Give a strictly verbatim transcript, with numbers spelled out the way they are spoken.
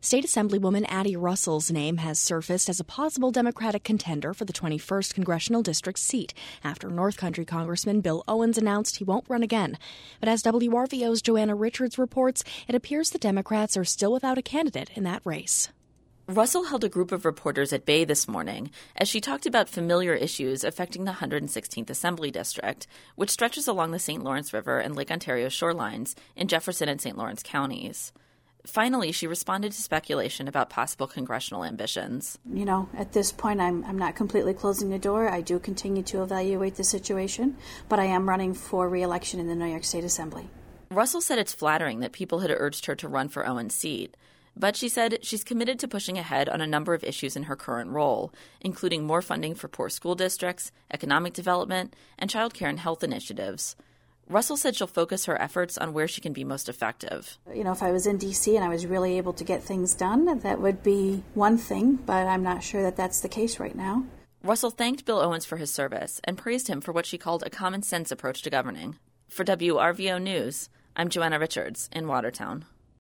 State Assemblywoman Addie Russell's name has surfaced as a possible Democratic contender for the twenty-first Congressional District seat after North Country Congressman Bill Owens announced he won't run again. But as W R V O's Joanna Richards reports, it appears the Democrats are still without a candidate in that race. Russell held a group of reporters at bay this morning as she talked about familiar issues affecting the one hundred sixteenth Assembly District, which stretches along the Saint Lawrence River and Lake Ontario shorelines in Jefferson and Saint Lawrence counties. Finally, she responded to speculation about possible congressional ambitions. You know, at this point, I'm I'm not completely closing the door. I do continue to evaluate the situation, but I am running for re-election in the New York State Assembly. Russell said it's flattering that people had urged her to run for Owens' seat, but she said she's committed to pushing ahead on a number of issues in her current role, including more funding for poor school districts, economic development, and child care and health initiatives. Russell said she'll focus her efforts on where she can be most effective. You know, if I was in D C and I was really able to get things done, that would be one thing, but I'm not sure that that's the case right now. Russell thanked Bill Owens for his service and praised him for what she called a common-sense approach to governing. For W R V O News, I'm Joanna Richards in Watertown.